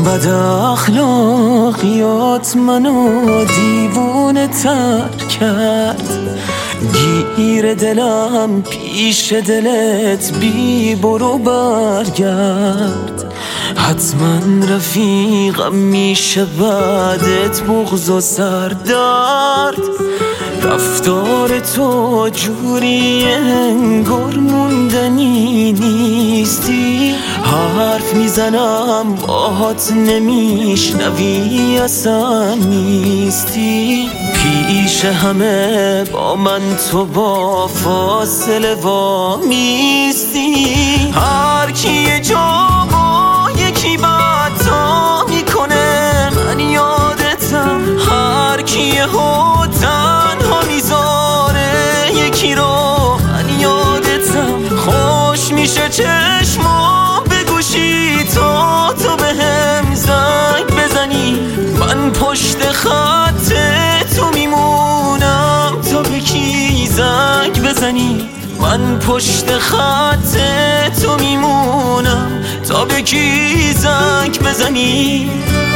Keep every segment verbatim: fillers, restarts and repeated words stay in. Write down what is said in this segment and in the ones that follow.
بد اخلاقیات منو دیوونه تر کرد، گیر دلم پیش دلت بی برو برگرد. حتما رفیقم میشه بعدت بغض و سردرد. رفتار تو جوری انگار موندنی نیستی، حرف میزنم باهات نمیشنوی اصلا نیستی. پیش همه با من تو با فاصله وامیستی. هر کی یه جا با یکی بد تا میکنه من یادتم، هر کی یه ها تنها میذاره یکی رو من یادتم. خوش میشه چشما به گوشی تا تو به هم زنگ بزنی، من پشت خط تو میمونم تا به کی زنگ بزنی. من پشت خط تو میمونم تا به کی زنگ بزنی.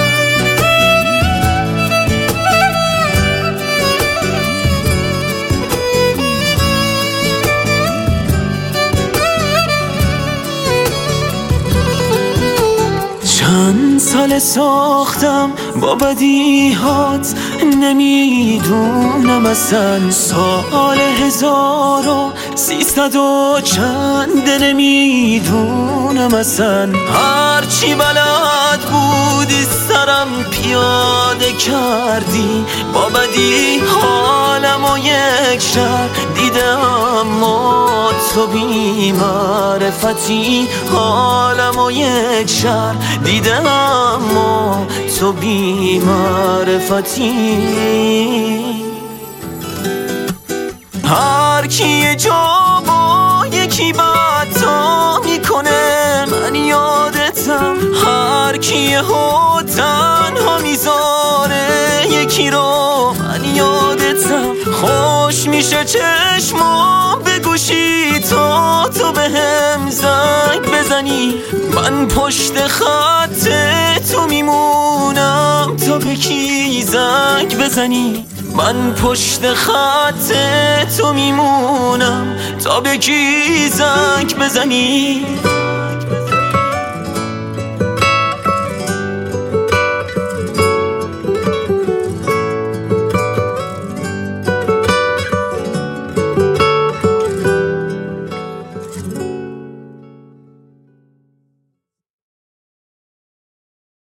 چند سال ساختم با بدیهات، نمیدونم اصلا سال هزار و سیصد و چند، نمیدونم اصلا. هرچی بلد بودی سرم پیاده کردی، با بدی حالم و یک شهر دیدم، اما تو بی معرفتی حالم و یک شهر دیدم، اما تو بی معرفتی. هر کی یه جا با یکی بد تا میکنه من یادتم، هر کی یه ها تنها میذاره یکی رو من یادتم. خوش میشه چشما به گوشی تا تو به هم زنگ بزنی، من پشت خط تو میمونم تا به کی زنگ بزنی. من پشت خط تو میمونم تا به کی زنگ بزنی.